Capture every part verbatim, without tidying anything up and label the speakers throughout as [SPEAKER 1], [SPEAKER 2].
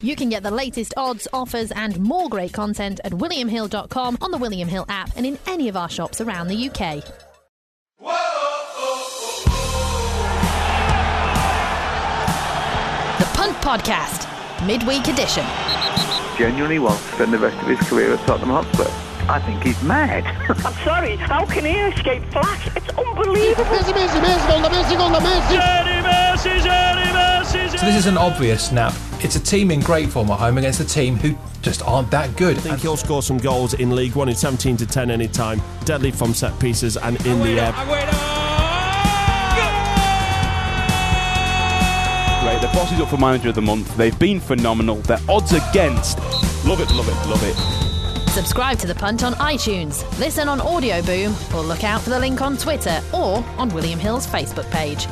[SPEAKER 1] You can get the latest odds, offers and more great content at william hill dot com, on the William Hill app and in any of our shops around the U K. The Punt Podcast, midweek edition.
[SPEAKER 2] Genuinely wants to spend the rest of his career at Tottenham Hotspur. I think he's mad.
[SPEAKER 3] I'm sorry, how can he escape flash? It's unbelievable.
[SPEAKER 4] Messi, Messi, Messi, gol da Messi, gol da Messi.
[SPEAKER 5] Gianni Messi, Gianni Messi.
[SPEAKER 6] So this is an obvious snap. It's a team in great form at home against a team who just aren't that good.
[SPEAKER 7] I think he'll score some goals in League One in seventeen to ten any time. Deadly from set pieces and in the air.
[SPEAKER 8] Right, the boss is up for Manager of the Month. They've been phenomenal. Their odds against. Love it, love it, love it.
[SPEAKER 1] Subscribe to The Punt on iTunes, listen on Audio Boom, or look out for the link on Twitter or on William Hill's Facebook page.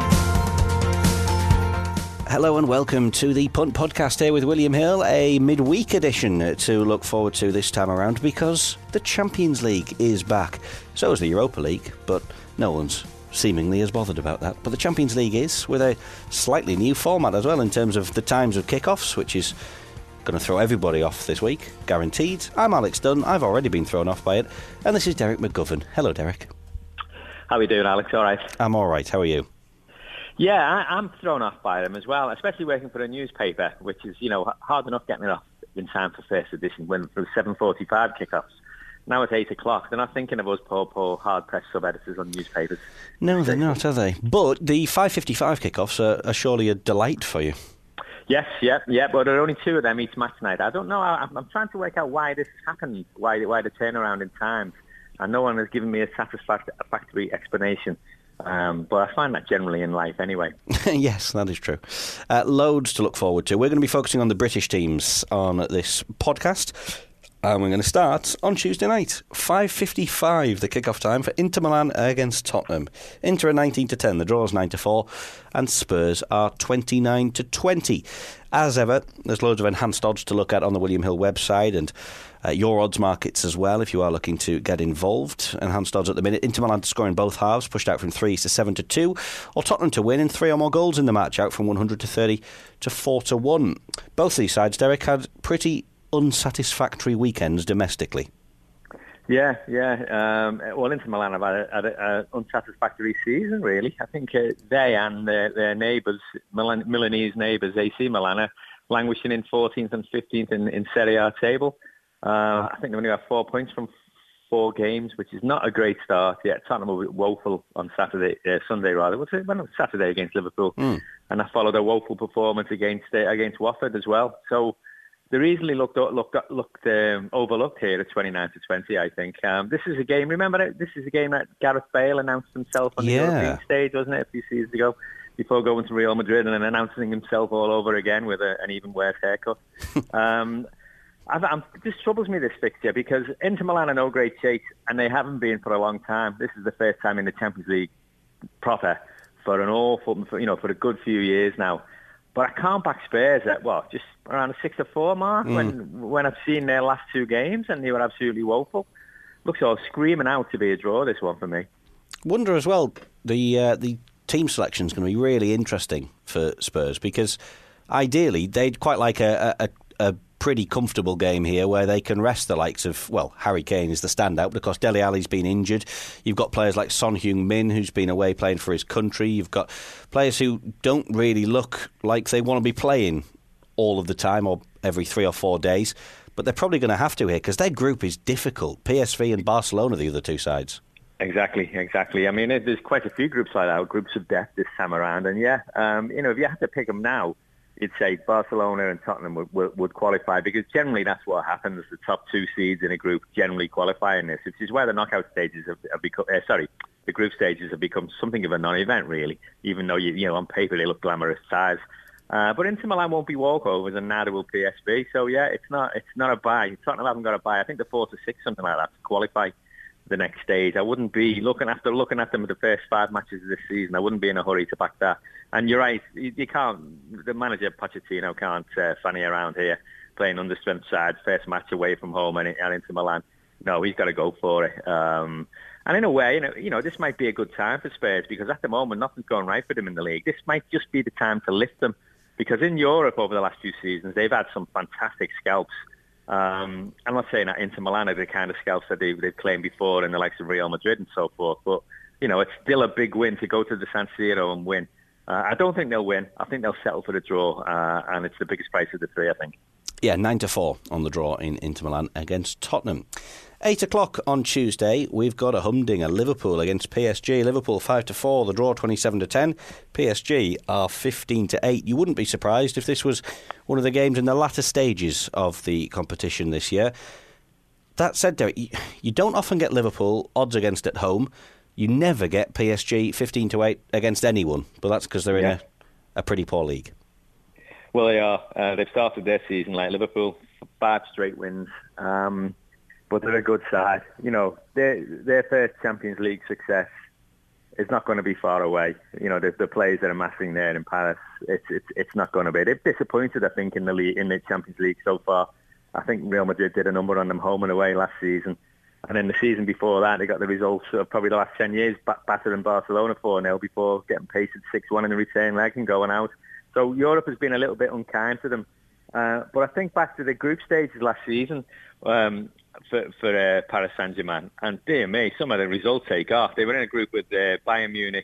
[SPEAKER 9] Hello and welcome to the Punt Podcast here with William Hill, a midweek edition to look forward to this time around because the Champions League is back. So is the Europa League, but no one's seemingly as bothered about that. But the Champions League is, with a slightly new format as well in terms of the times of kickoffs, which is going to throw everybody off this week, guaranteed. I'm Alex Dunn, I've already been thrown off by it, and this is Derek McGovern. Hello, Derek.
[SPEAKER 10] How are we doing, Alex? All right?
[SPEAKER 9] I'm all right, how are you?
[SPEAKER 10] Yeah, I, I'm thrown off by them as well, especially working for a newspaper, which is, you know, hard enough getting it off in time for first edition when for seven forty-five kickoffs. Now it's eight o'clock. They're not thinking of us poor, poor, hard-pressed sub-editors on newspapers.
[SPEAKER 9] No, they're not, are they? But the five fifty-five kickoffs are, are surely a delight for you.
[SPEAKER 10] Yes, yeah, yeah, but there are only two of them each match night. I don't know. I'm, I'm trying to work out why this happened, why, why the turnaround in time. And no one has given me a satisfactory explanation. Um, but I find that generally in life anyway.
[SPEAKER 9] Yes, that is true. Uh, loads to look forward to. We're going to be focusing on the British teams on this podcast. And we're going to start on Tuesday night, five fifty-five, the kick-off time for Inter Milan against Tottenham. Inter are nineteen to ten, the draw's nine to four, and Spurs are twenty-nine to twenty. As ever, there's loads of enhanced odds to look at on the William Hill website and uh, your odds markets as well if you are looking to get involved. Enhanced odds at the minute. Inter Milan to score in both halves, pushed out from three to seven to two, or Tottenham to win in three or more goals in the match, out from one hundred to thirty to four to one. Both of these sides, Derek, had pretty unsatisfactory weekends domestically.
[SPEAKER 10] Yeah, yeah. Um, well, Inter Milan have had an unsatisfactory season, really. I think uh, they and their, their neighbours, Milan, Milanese neighbours, A C Milan, are languishing in fourteenth and fifteenth in, in Serie A table. Uh, I think they only have four points from four games, which is not a great start yet. Tottenham were woeful on Saturday, uh, Sunday rather. What's it? Well, no, Saturday against Liverpool, mm. and I followed a woeful performance against uh, against Watford as well. So they're easily looked looked looked um, overlooked here at twenty-nine to twenty. I think um, this is a game. Remember, this is a game that Gareth Bale announced himself on the
[SPEAKER 9] yeah.
[SPEAKER 10] European stage, wasn't it, a few seasons ago, before going to Real Madrid and then announcing himself all over again with a, an even worse haircut. um, I've, I'm, this troubles me, this fixture, because Inter Milan are no great shape, and they haven't been for a long time. This is the first time in the Champions League proper for an awful, for, you know, for a good few years now. But I can't back Spurs at, well, just around the six to four mark mm. when when I've seen their last two games and they were absolutely woeful. Looks all screaming out to be a draw, this one for me.
[SPEAKER 9] Wonder as well, the uh, the team selection is going to be really interesting for Spurs because ideally they'd quite like a, a, a pretty comfortable game here where they can rest the likes of, well, Harry Kane is the standout because Dele Alli's been injured. You've got players like Son Heung-min who's been away playing for his country. You've got players who don't really look like they want to be playing all of the time or every three or four days, but they're probably going to have to here because their group is difficult. P S V and Barcelona are the other two sides.
[SPEAKER 10] Exactly, exactly. I mean, there's quite a few groups like that, groups of death this time around, and yeah, um, you know, if you had to pick them now, you'd say Barcelona and Tottenham would, would, would qualify because generally that's what happens. The top two seeds in a group generally qualify in this, which is where the knockout stages have, have become. Uh, sorry, the group stages have become something of a non-event, really. Even though you, you know, on paper they look glamorous sides. Uh, but Inter Milan won't be walkovers, and neither will P S V. So yeah, it's not it's not a buy. Tottenham haven't got a buy. I think they're four to six, something like that, to qualify the next stage. I wouldn't be looking after looking at them at the first five matches of this season. I wouldn't be in a hurry to back that. And you're right, you, you can't. The manager Pochettino can't uh, fanny around here playing understrength sides. First match away from home and into Milan. No, he's got to go for it. Um, and in a way, you know, you know, this might be a good time for Spurs because at the moment nothing's going right for them in the league. This might just be the time to lift them Because in Europe over the last few seasons, they've had some fantastic scalps. Um, I'm not saying that Inter Milan are the kind of scalps that they've, they've claimed before in the likes of Real Madrid and so forth. But, you know, it's still a big win to go to the San Siro and win. Uh, I don't think they'll win. I think they'll settle for the draw, uh, and it's the biggest price of the three, I think.
[SPEAKER 9] Yeah, nine to four on the draw in Inter Milan against Tottenham. Eight o'clock on Tuesday, we've got a humdinger. Liverpool against P S G. Liverpool five to four. The draw twenty-seven to ten. P S G are fifteen to eight. You wouldn't be surprised if this was one of the games in the latter stages of the competition this year. That said, Derek, you, you don't often get Liverpool odds against at home. You never get P S G fifteen to eight against anyone, but that's because they're in
[SPEAKER 10] yeah.
[SPEAKER 9] a, a pretty poor league.
[SPEAKER 10] Well, they are. Uh, they've started their season like Liverpool, five straight wins, um, but they're a good side. You know, their their first Champions League success is not going to be far away. You know, the, the players that are amassing there in Paris, it's it's it's not going to be. They've disappointed, I think, in the league, in the Champions League so far. I think Real Madrid did a number on them home and away last season. And then the season before that, they got the results of probably the last ten years, battering Barcelona four nil before getting pasted six one in the return leg and going out. So Europe has been a little bit unkind to them. Uh, but I think back to the group stages last season um, for, for uh, Paris Saint-Germain, and dear me, some of the results take off. They were in a group with uh, Bayern Munich,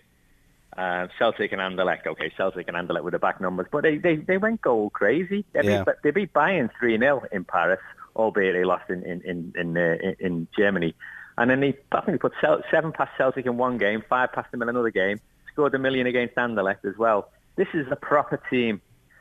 [SPEAKER 10] uh, Celtic and Anderlecht. Okay, Celtic and Anderlecht with the back numbers, but they, they, they went goal crazy. They, yeah. beat, they beat Bayern three nil in Paris, albeit they lost in in in, in, uh, in Germany. And then they, I think they put seven past Celtic in one game, five past them in another game, scored a million against Anderlecht as well. This is a proper team.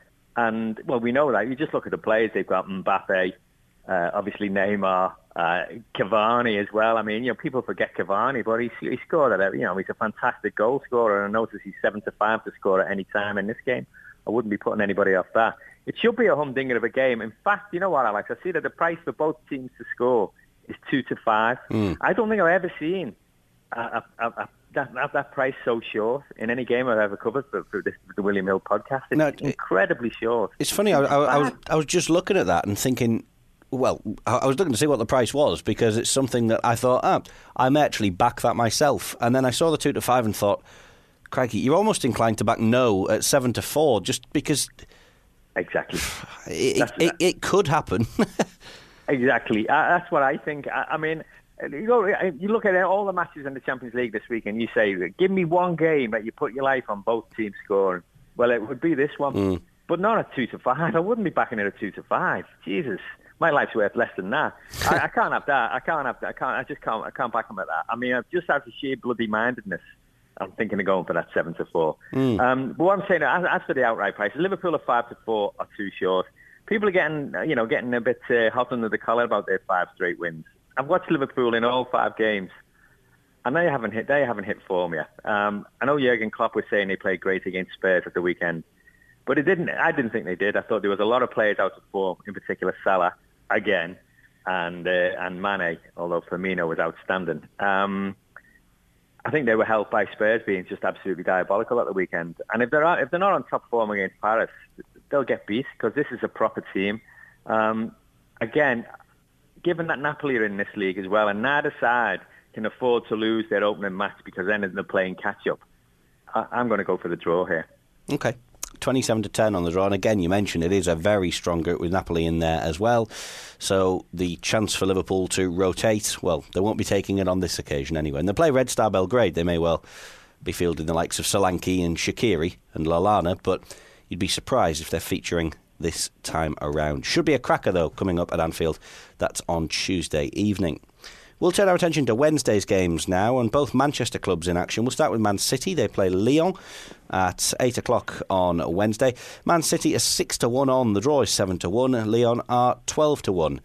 [SPEAKER 10] And, well, we know that. You just look at the players. They've got Mbappe, uh, obviously Neymar, uh, Cavani as well. I mean, you know, people forget Cavani, but he, he scored at, you know, he's a fantastic goal scorer. And I notice he's seven to five to score at any time in this game. I wouldn't be putting anybody off that. It should be a humdinger of a game. In fact, you know what, Alex? I see that the price for both teams to score is two to five. Mm. I don't think I've ever seen a, a, a That, that, that price so short in any game I've ever covered for, for, this, for the William Hill podcast. It's no, it, incredibly short.
[SPEAKER 9] It's funny, I, I, I, was, I was just looking at that and thinking, well, I was looking to see what the price was because it's something that I thought, ah, I may actually back that myself. And then I saw the two to five and thought, crikey, you're almost inclined to back no at seven to four just because...
[SPEAKER 10] Exactly.
[SPEAKER 9] It, it, it, it could happen.
[SPEAKER 10] Exactly. Uh, that's what I think. I, I mean... You, go, you look at all the matches in the Champions League this week and you say, give me one game that you put your life on both teams scoring. Well, it would be this one, mm. but not at two to five. I wouldn't be backing it at two to five. Jesus, my life's worth less than that. I, I can't have that. I can't have that. I can't. I just can't. I can't back them at that. I mean, I've just out of sheer bloody mindedness, I'm thinking of going for that seven to four. Mm. Um, but what I'm saying, as, as for the outright prices, Liverpool are five to four are too short. People are getting, you know, getting a bit uh, hot under the collar about their five straight wins. I've watched Liverpool in all five games, and they haven't hit. They haven't hit form yet. Um, I know Jurgen Klopp was saying they played great against Spurs at the weekend, but it didn't. I didn't think they did. I thought there was a lot of players out of form, in particular Salah again, and uh, and Mane. Although Firmino was outstanding. Um, I think they were helped by Spurs being just absolutely diabolical at the weekend. And if they're if they're not on top form against Paris, they'll get beat because this is a proper team. Um, again. Given that Napoli are in this league as well, and neither side can afford to lose their opening match because then they're playing catch-up, I- I'm going to go for the draw here.
[SPEAKER 9] Okay. twenty-seven to ten on the draw. And again, you mentioned it is a very strong group with Napoli in there as well. So the chance for Liverpool to rotate, well, they won't be taking it on this occasion anyway. And they play Red Star Belgrade. They may well be fielding the likes of Solanke and Shaqiri and Lallana, but you'd be surprised if they're featuring this time around. Should be a cracker, though, coming up at Anfield. That's on Tuesday evening. We'll turn our attention to Wednesday's games now, and both Manchester clubs in action. We'll start with Man City. They play Lyon at eight o'clock on Wednesday. Man City are six to one on. The draw is seven to one. Lyon are twelve to one.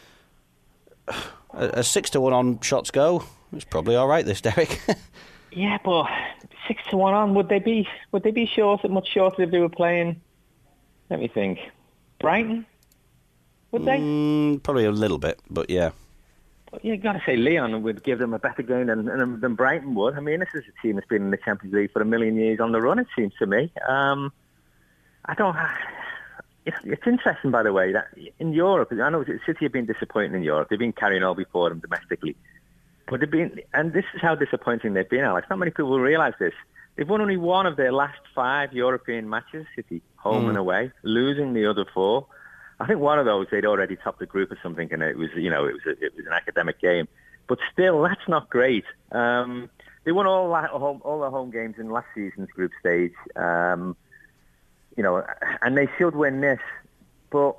[SPEAKER 9] A, a six to one on shots go. It's probably all right, this, Derek.
[SPEAKER 10] Yeah, but six to one on. Would they be? Would they be short? Much shorter if they were playing? Let me think. Brighton? Would they?
[SPEAKER 9] Mm, probably a little bit, but yeah.
[SPEAKER 10] But you got to say Lyon would give them a better game than, than, than Brighton would. I mean, this is a team that's been in the Champions League for a million years on the run, it seems to me. Um, I don't... It's, it's interesting, by the way, that in Europe, I know City have been disappointing in Europe. They've been carrying all before them domestically. But they've been... And this is how disappointing they've been, Alex. Not many people realise this. They've won only one of their last five European matches, City. home
[SPEAKER 9] Mm.
[SPEAKER 10] and away, losing the other four. I think one of those they'd already topped the group or something, and it was, you know, it was a, it was an academic game. But still, that's not great. Um, they won all la- all, all the home games in last season's group stage, um, you know, and they should win this. But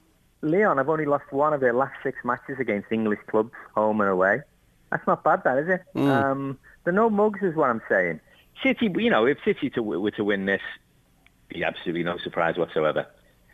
[SPEAKER 10] Lyon have only lost one of their last six matches against English clubs, home and away. That's not bad, that, is it?
[SPEAKER 9] Mm.
[SPEAKER 10] Um, they're no mugs, is what I'm saying. City, you know, if City to, were to win this, be absolutely no surprise whatsoever.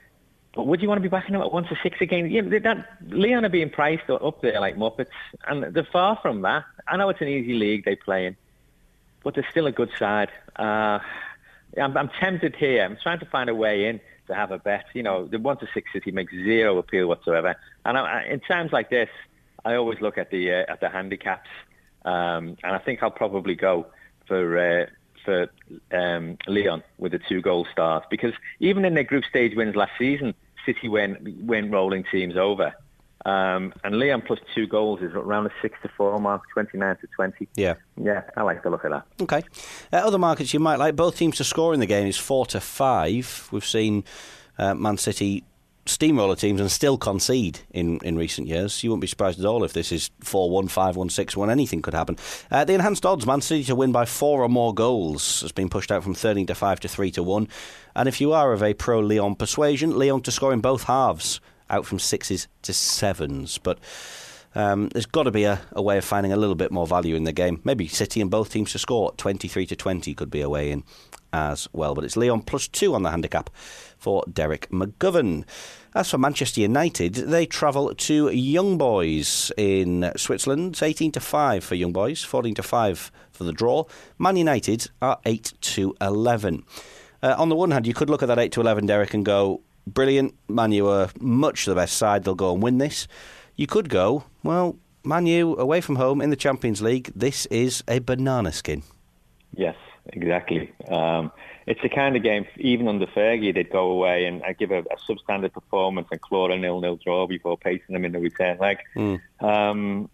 [SPEAKER 10] But would you want to be backing them at one to six again? Yeah, that Lyon are being priced up there like Muppets, and they're far from that. I know it's an easy league they play in, but they're still a good side. Uh, I'm, I'm tempted here. I'm trying to find a way in to have a bet. You know, the one to six City makes zero appeal whatsoever. And I, in times like this, I always look at the uh, at the handicaps, um, and I think I'll probably go for uh, for um, Lyon with a two-goal start, because even in their group stage wins last season, City win win rolling teams over, um, and Lyon plus two goals is around the six to four mark, twenty-nine to twenty.
[SPEAKER 9] Yeah,
[SPEAKER 10] yeah, I like the look of that.
[SPEAKER 9] Okay, uh, other markets you might like. Both teams to score in the game is four to five. We've seen uh, Man City steamroller teams and still concede in, in recent years. You wouldn't be surprised at all if this is four one, five one, six one. Anything could happen. Uh, the enhanced odds, Man City to win by four or more goals, has been pushed out from thirteen to five to three to one. And if you are of a pro-Lyon persuasion, Lyon to score in both halves, out from sixes to sevens. But um, there's got to be a, a way of finding a little bit more value in the game. Maybe City and both teams to score twenty-three to twenty could be a way in as well. But it's Lyon plus two on the handicap for Derek McGovern. As for Manchester United, they travel to Young Boys in Switzerland. It's eighteen to five for Young Boys, fourteen to five for the draw. Man United are eight to eleven. Uh, on the one hand, you could look at that eight to eleven, Derek, and go, brilliant, Man U are much the best side, they'll go and win this. You could go, well, Man U away from home in the Champions League, this is a banana skin.
[SPEAKER 10] Yes, exactly. Um, it's the kind of game, even under Fergie, they'd go away and uh, give a, a substandard performance and claw a nil-nil draw before pacing them in the return leg.
[SPEAKER 9] Mm.
[SPEAKER 10] Um,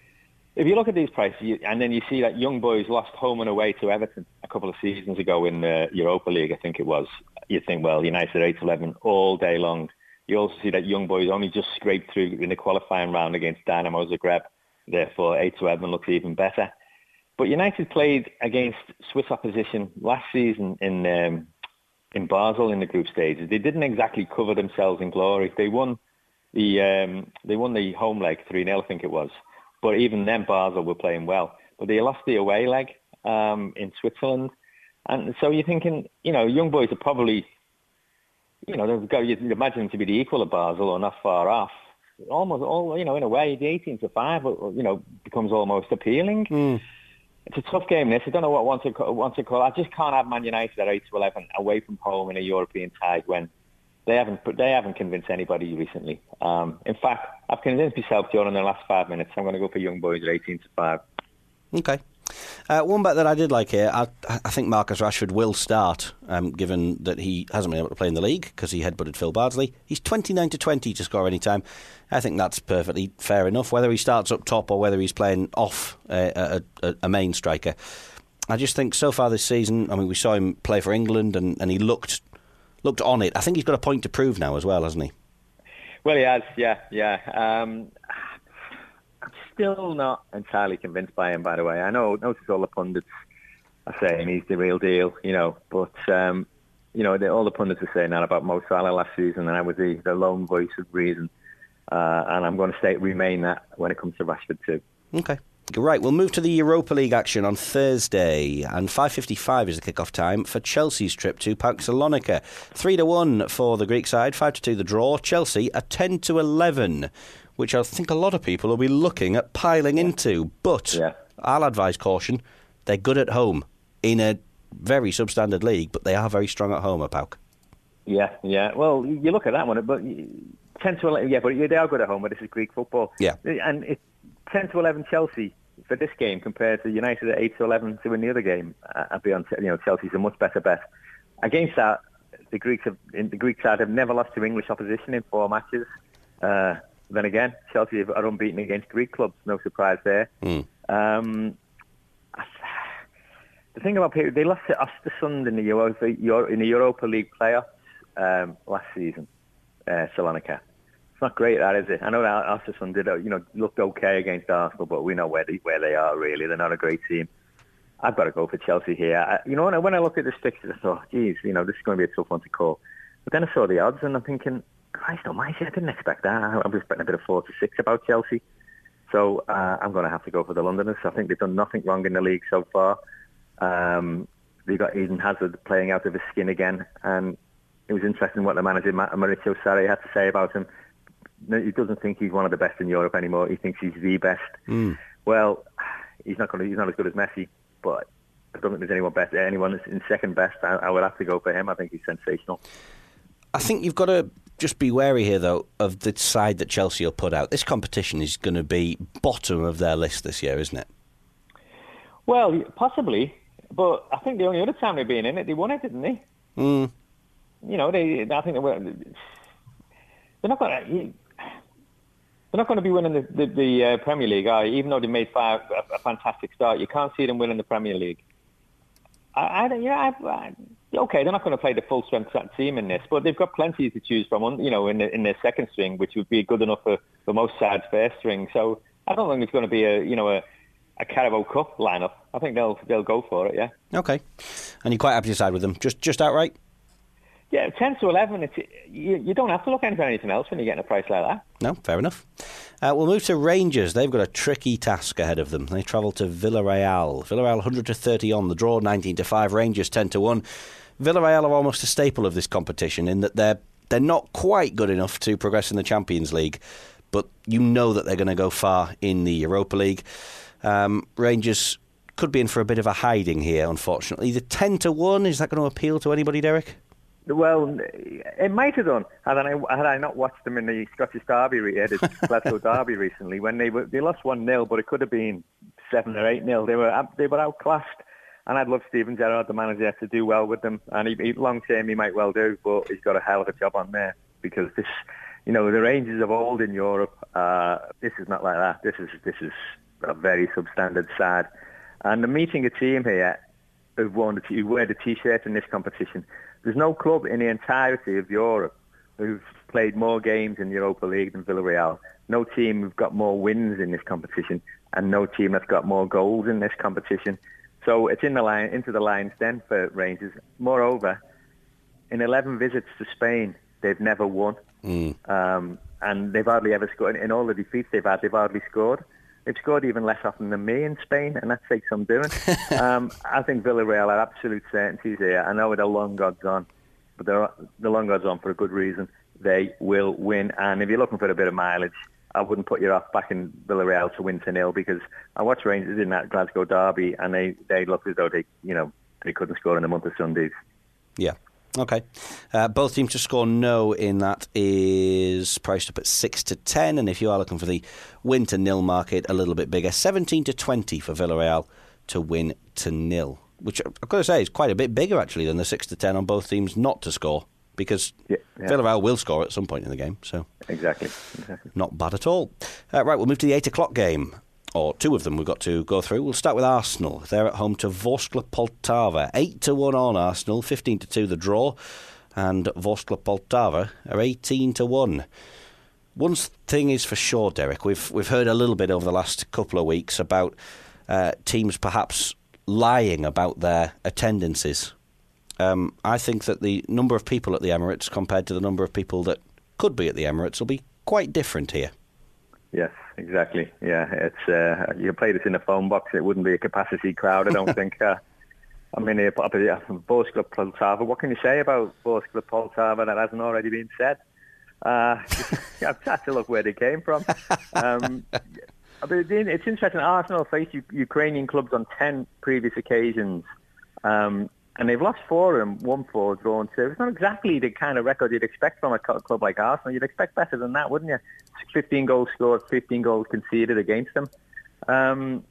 [SPEAKER 10] if you look at these prices, you, and then you see that Young Boys lost home and away to Everton a couple of seasons ago in the Europa League, I think it was, you think, well, United eight to eleven all day long. You also see that Young Boys only just scraped through in the qualifying round against Dynamo Zagreb. Therefore, eight to eleven looks even better. But United played against Swiss opposition last season in um, in Basel in the group stages. They didn't exactly cover themselves in glory. They won the um, they won the home leg three nil, I think it was. But even then, Basel were playing well. But they lost the away leg um, in Switzerland. And so you're thinking, you know, Young Boys are probably, you know, they've got, you'd imagine them to be the equal of Basel or not far off. Almost all, you know, in a way, the eighteen to five, you know, becomes almost appealing.
[SPEAKER 9] Mm.
[SPEAKER 10] It's a tough game, this. I don't know what one to, one to call. I just can't have Man United at eight to eleven away from home in a European tie when they haven't they haven't convinced anybody recently. Um, in fact, I've convinced myself during the last five minutes. I'm going to go for Young Boys at eighteen to five.
[SPEAKER 9] Okay. Uh, one bet that I did like here, I, I think Marcus Rashford will start, um, given that he hasn't been able to play in the league because he headbutted Phil Bardsley. He's twenty-nine to twenty to score any time. I think that's perfectly fair enough, whether he starts up top or whether he's playing off uh, a, a, a main striker. I just think so far this season, I mean, we saw him play for England and, and he looked looked on it. I think he's got a point to prove now as well, hasn't he?
[SPEAKER 10] Well, he has, yeah, yeah. Um, I'm still not entirely convinced by him, by the way. I know, notice all the pundits are saying he's the real deal, you know, but, um, you know, the, all the pundits are saying that about Mo Salah last season, and I was the, the lone voice of reason. Uh, and I'm going to stay, remain that when it comes to Rashford too.
[SPEAKER 9] Okay. Right, we'll move to the Europa League action on Thursday, and five fifty-five is the kick-off time for Chelsea's trip to Pauk Salonika. three to one for the Greek side, five to two the draw. Chelsea are ten to eleven, which I think a lot of people will be looking at piling yeah. into. But
[SPEAKER 10] yeah.
[SPEAKER 9] I'll advise caution, they're good at home in a very substandard league, but they are very strong at home at Pauk.
[SPEAKER 10] Yeah, yeah. Well, you look at that one, but ten to eleven, yeah, but they are good at home, but this is Greek football.
[SPEAKER 9] Yeah.
[SPEAKER 10] And it's ten to eleven Chelsea for this game compared to United at eight to eleven to win the other game. I'd be on, you know, Chelsea's a much better bet. Against that, the Greeks have, in the Greek side have never lost to English opposition in four matches. Uh, then again, Chelsea are unbeaten against Greek clubs. No surprise there.
[SPEAKER 9] Mm.
[SPEAKER 10] Um, the thing about people, they lost to Östersund in the Europa, in the Europa League playoffs um, last season, uh, Salonika. It's not great, that is it? I know that Arsenal did, you know, looked okay against Arsenal, but we know where they, where they are really. They're not a great team. I've got to go for Chelsea here. I, you know, when I, when I looked at this fixture, I thought, geez, you know, this is going to be a tough one to call. But then I saw the odds, and I'm thinking, Christ almighty, I didn't expect that. I was expecting a bit of four to six about Chelsea. So uh, I'm going to have to go for the Londoners. I think they've done nothing wrong in the league so far. Um, they've got Eden Hazard playing out of his skin again, and it was interesting what the manager Maurizio Sarri had to say about him. He doesn't think he's one of the best in Europe anymore. He thinks he's the best. Mm. Well, he's not going to, he's not as good as Messi, but I don't think there's anyone better. Anyone in second best. I, I would have to go for him. I think he's sensational.
[SPEAKER 9] I think you've got to just be wary here, though, of the side that Chelsea will put out. This competition is going to be bottom of their list this year, isn't it?
[SPEAKER 10] Well, possibly, but I think the only other time they've been in it, they won it, didn't they?
[SPEAKER 9] Mm.
[SPEAKER 10] You know, they. I think they were. They're not going to. They're not going to be winning the, the, the uh, Premier League, are you? Even though they made five, a, a fantastic start. You can't see them winning the Premier League. I, I yeah, I, I, okay, they're not going to play the full strength team in this, but they've got plenty to choose from. You know, in the, in their second string, which would be good enough for, for most sides' first string. So I don't think it's going to be a you know a, a Carabao Cup lineup. I think they'll they'll go for it. Yeah.
[SPEAKER 9] Okay, and you're quite happy to side with them, just just outright.
[SPEAKER 10] Yeah, ten to eleven. It's, you, you don't have to look into anything else when you're getting a price like that.
[SPEAKER 9] No, fair enough. Uh, we'll move to Rangers. They've got a tricky task ahead of them. They travel to Villarreal. Villarreal one hundred to thirty on the draw, nineteen to five. Rangers ten to one. Villarreal are almost a staple of this competition in that they're they're not quite good enough to progress in the Champions League, but you know that they're going to go far in the Europa League. Um, Rangers could be in for a bit of a hiding here, unfortunately. The ten to one, is that going to appeal to anybody, Derek?
[SPEAKER 10] Well, it might have done had I, had I not watched them in the Scottish Derby, the Glasgow Derby recently, when they were, they lost one nil, but it could have been seven or eight nil. They were they were outclassed, and I'd love Steven Gerrard, the manager, to do well with them. And he, he, long term, he might well do, but he's got a hell of a job on there because this, you know, the Rangers of old in Europe. Uh, this is not like that. This is this is a very substandard side, and they're meeting a team here who've worn the, who wear the t-shirt in this competition. There's no club in the entirety of Europe who've played more games in the Europa League than Villarreal. No team who've got more wins in this competition, and no team that's got more goals in this competition. So it's in the line into the lion's den for Rangers. Moreover, in eleven visits to Spain, they've never won, mm. um, and they've hardly ever scored. In all the defeats they've had, they've hardly scored. They've scored even less often than me in Spain, and that takes some doing. um, I think Villarreal are absolute certainties here. I know they're long odds on, but they're the long odds on for a good reason. They will win, and if you're looking for a bit of mileage, I wouldn't put your off back in Villarreal to win to nil, because I watched Rangers in that Glasgow derby, and they, they looked as though they you know they couldn't score in a month of Sundays.
[SPEAKER 9] Yeah. Okay. Uh, both teams to score no in that is priced up at six to ten, and if you are looking for the win to nil market, a little bit bigger, seventeen to twenty for Villarreal to win to nil, which I've got to say is quite a bit bigger actually than the six to ten on both teams not to score, because yeah, yeah. Villarreal will score at some point in the game. So
[SPEAKER 10] exactly, exactly.
[SPEAKER 9] Not bad at all. Uh, right, we'll move to the eight o'clock game. Or two of them we've got to go through. We'll start with Arsenal. They're at home to Vorskla Poltava. eight to one on Arsenal, fifteen to two the draw. And Vorskla Poltava are eighteen to one. One thing is for sure, Derek, we've we've heard a little bit over the last couple of weeks about uh, teams perhaps lying about their attendances. Um, I think that the number of people at the Emirates compared to the number of people that could be at the Emirates will be quite different here.
[SPEAKER 10] Yes, exactly. Yeah, it's uh, you play this in a phone box, it wouldn't be a capacity crowd, I don't think. Uh, I mean, uh, Vorskla Poltava, what can you say about Vorskla Poltava that hasn't already been said? Uh, I've had to look where they came from. Um, it's interesting, Arsenal faced Ukrainian clubs on ten previous occasions, um, and they've lost four of them, won four, drawn two. It's not exactly the kind of record you'd expect from a club like Arsenal. You'd expect better than that, wouldn't you? fifteen goals scored, fifteen goals conceded against them. Um,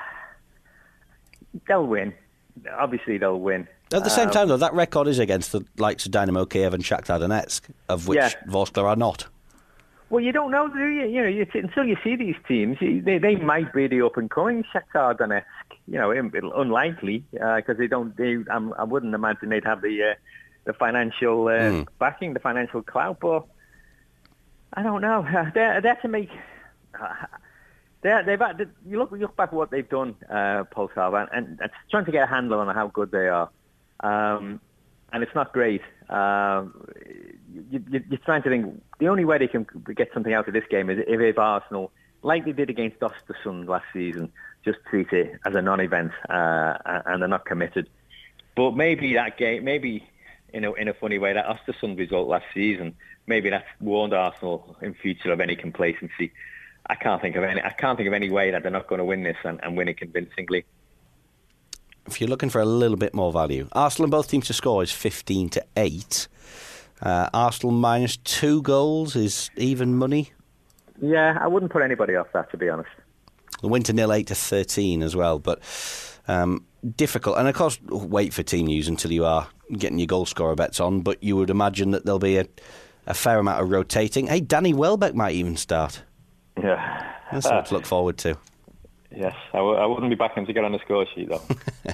[SPEAKER 10] they'll win. Obviously, they'll win.
[SPEAKER 9] At the same um, time, though, that record is against the likes of Dynamo Kiev and Shakhtar Donetsk, of which yeah. Vorskla are not.
[SPEAKER 10] Well, you don't know, do you? You know, you, until you see these teams, you, they they might be the up-and-coming Shakhtar Donetsk. You know, unlikely because uh, they don't. They, um, I wouldn't imagine they'd have the uh, the financial uh,
[SPEAKER 9] mm.
[SPEAKER 10] backing, the financial clout. But I don't know. They're, they're to make. Uh, they're, they've had, you look you look back at what they've done, uh, Poltava, and, and trying to get a handle on how good they are, um, and it's not great. Um, you, you, you're trying to think the only way they can get something out of this game is if, if Arsenal, like they did against Östersund last season, just treat it as a non-event uh, and they're not committed. But maybe that game, maybe in a, in a funny way, that Östersund result last season, maybe that's warned Arsenal in future of any complacency. I can't think of any. I can't think of any way that they're not going to win this and, and win it convincingly.
[SPEAKER 9] If you're looking for a little bit more value, Arsenal and both teams to score is fifteen to eight. Uh, Arsenal minus two goals is even money.
[SPEAKER 10] Yeah, I wouldn't put anybody off that, to be honest.
[SPEAKER 9] The win to nil eight to thirteen as well, but um, difficult. And of course, wait for team news until you are getting your goal scorer bets on. But you would imagine that there'll be a, a fair amount of rotating. Hey, Danny Welbeck might even start.
[SPEAKER 10] Yeah,
[SPEAKER 9] that's something to look forward to.
[SPEAKER 10] Yes, I, w- I wouldn't be backing to get on the score sheet though.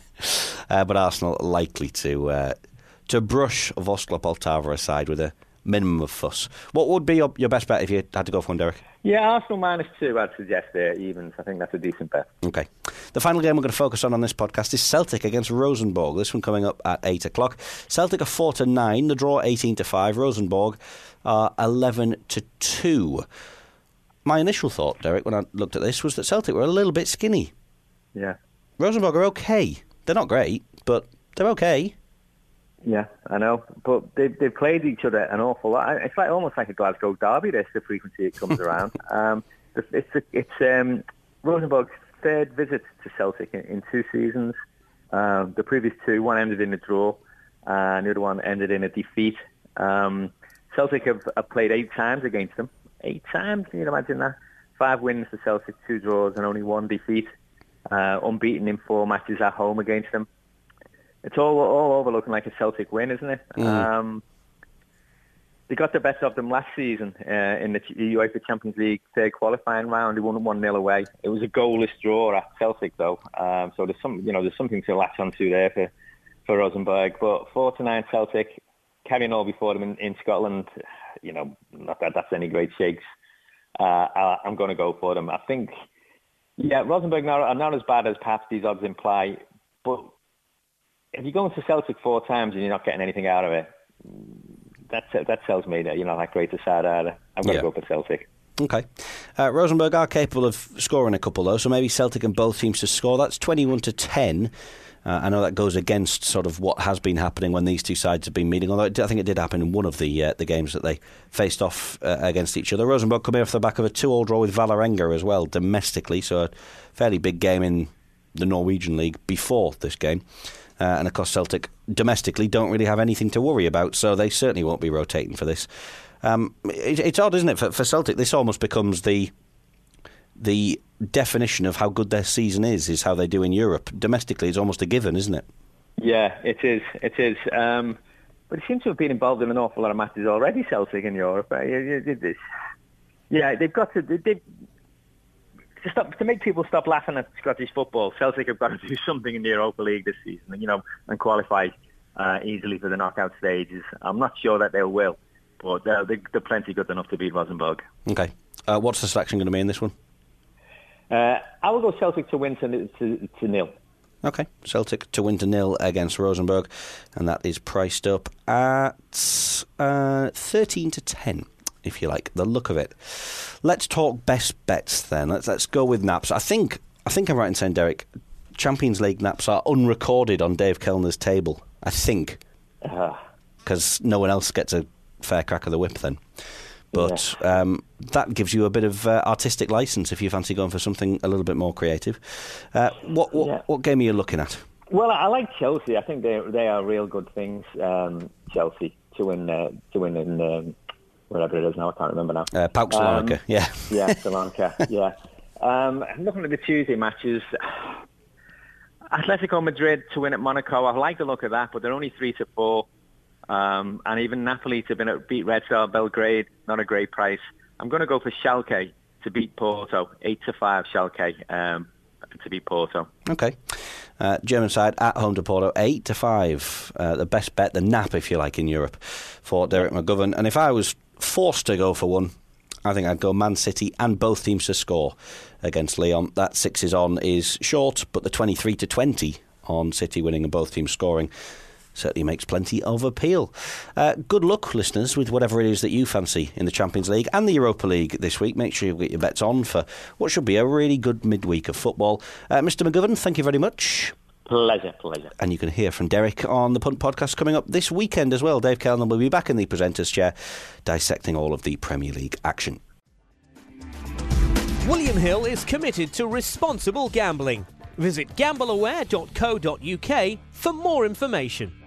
[SPEAKER 9] uh, but Arsenal likely to uh, to brush Ворskla Poltava aside with a minimum of fuss. What would be your, your best bet if you had to go for one, Derek?
[SPEAKER 10] Yeah, Arsenal minus two, I'd suggest there, evens. I think that's a decent bet.
[SPEAKER 9] Okay. The final game we're going to focus on on this podcast is Celtic against Rosenborg. This one coming up at eight o'clock. Celtic are four to nine, the draw eighteen to five. Rosenborg are eleven to two. My initial thought, Derek, when I looked at this, was that Celtic were a little bit skinny.
[SPEAKER 10] Yeah.
[SPEAKER 9] Rosenborg are okay. They're not great, but they're okay.
[SPEAKER 10] Yeah, I know. But they've, they've played each other an awful lot. It's like almost like a Glasgow derby, this, the frequency it comes around. Um, it's it's um, Rosenborg's third visit to Celtic in, in two seasons. Um, the previous two, one ended in a draw, and the other one ended in a defeat. Um, Celtic have, have played eight times against them. Eight times, can you imagine that? Five wins for Celtic, two draws, and only one defeat. Uh, unbeaten in four matches at home against them. It's all all over looking like a Celtic win, isn't it? Mm. Um, they got the best of them last season uh, in the UEFA Champions League third qualifying round. They won one nil away. It was a goalless draw at Celtic, though. Um, so there's some, you know, there's something to latch onto there for for Rosenborg. But four to nine Celtic, carrying all before them in, in Scotland. You know, not that that's any great shakes. Uh, I, I'm going to go for them. I think, yeah, Rosenborg are not as bad as perhaps these odds imply, but if you go into Celtic four times and you're not getting anything out of it, that that tells me that you're not that great a side either. I'm going to yeah. go for Celtic.
[SPEAKER 9] Okay. Uh, Rosenborg are capable of scoring a couple, though, so maybe Celtic and both teams to score. That's twenty-one to ten. Uh, I know that goes against sort of what has been happening when these two sides have been meeting, although I think it did happen in one of the uh, the games that they faced off uh, against each other. Rosenborg coming off the back of a two-all draw with Vålerenga as well, domestically, so a fairly big game in the Norwegian League before this game. Uh, and of course Celtic domestically don't really have anything to worry about, so they certainly won't be rotating for this. Um, it, it's odd, isn't it? For, for Celtic, this almost becomes the the definition of how good their season is, is how they do in Europe. Domestically, it's almost a given, isn't it?
[SPEAKER 10] Yeah, it is. It is. Um, but it seems to have been involved in an awful lot of matches already, Celtic, in Europe. Yeah, they've got to... They've, To, stop, to make people stop laughing at Scottish football, Celtic have got to do something in the Europa League this season, you know, and qualify uh, easily for the knockout stages. I'm not sure that they will, but they're, they're plenty good enough to beat Rosenborg.
[SPEAKER 9] Okay. Uh, what's the selection going to be in this one?
[SPEAKER 10] Uh, I will go Celtic to win to, to, to nil.
[SPEAKER 9] Okay, Celtic to win to nil against Rosenborg, and that is priced up at uh, thirteen to ten. If you like the look of it. Let's talk best bets then. Let's let's go with naps. I think I think I'm right in saying, Derek, Champions League naps are unrecorded on Dave Kellner's table. I think because uh, no one else gets a fair crack of the whip then. But yeah. um, that gives you a bit of uh, artistic license if you fancy going for something a little bit more creative. Uh, what what, yeah. what game are you looking at?
[SPEAKER 10] Well, I like Chelsea. I think they they are real good things. Um, Chelsea to win uh, to win in. Um, Whatever it is now, I can't remember now.
[SPEAKER 9] Uh, Pauk Salonika, um, yeah.
[SPEAKER 10] Yeah, Salonika, yeah. Um, looking at the Tuesday matches, Atletico Madrid to win at Monaco, I like the look of that, but they're only three to four. Um, and even Napoli to beat Red Star Belgrade, not a great price. I'm going to go for Schalke to beat Porto, eight to five Schalke um, to beat Porto.
[SPEAKER 9] Okay. Uh, German side at home to Porto, eight to five. Uh, the best bet, the nap, if you like, in Europe for Derek McGovern. And if I was forced to go for one, I think I'd go Man City and both teams to score against Lyon. That sixes on is short, but the twenty-three to twenty on City winning and both teams scoring certainly makes plenty of appeal. Uh, good luck, listeners, with whatever it is that you fancy in the Champions League and the Europa League this week. Make sure you get your bets on for what should be a really good midweek of football. Uh, Mister McGovern, thank you very much.
[SPEAKER 10] Pleasure, pleasure.
[SPEAKER 9] And you can hear from Derek on the Punt Podcast coming up this weekend as well. Dave Kelman will be back in the presenter's chair, dissecting all of the Premier League action.
[SPEAKER 11] William Hill is committed to responsible gambling. Visit gamble aware dot co dot uk for more information.